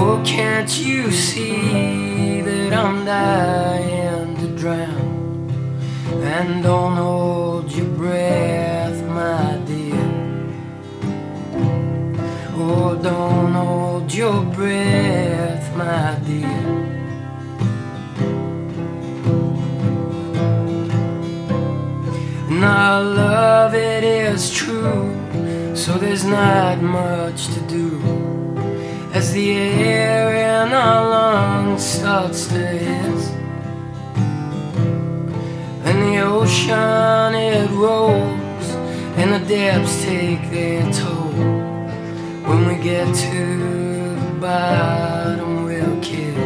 Oh, can't you see that I'm dying to drown? And don't hold your breath, my dear. Oh, don't hold your breath, my dear. And our love, it is true, so there's not much to do. As the air in our lungs starts to hiss, and the ocean, it rolls, and the depths take their toll. When we get to the bottom, we'll kiss.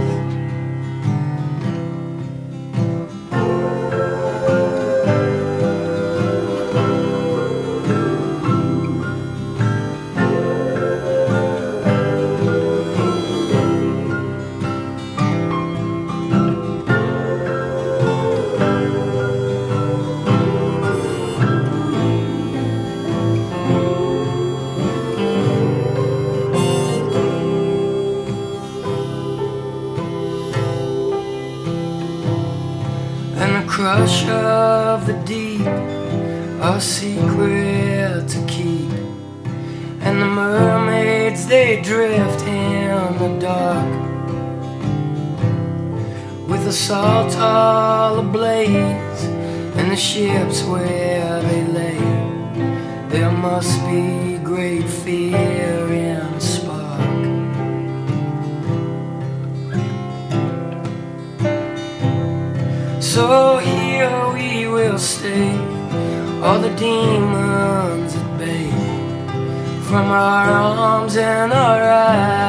Crush of the deep, a secret to keep. And the mermaids, they drift in the dark, with the salt all ablaze, and the ships where they lay. There must be great fear in a spark. So here we will stay, all the demons at bay, from our arms and our eyes.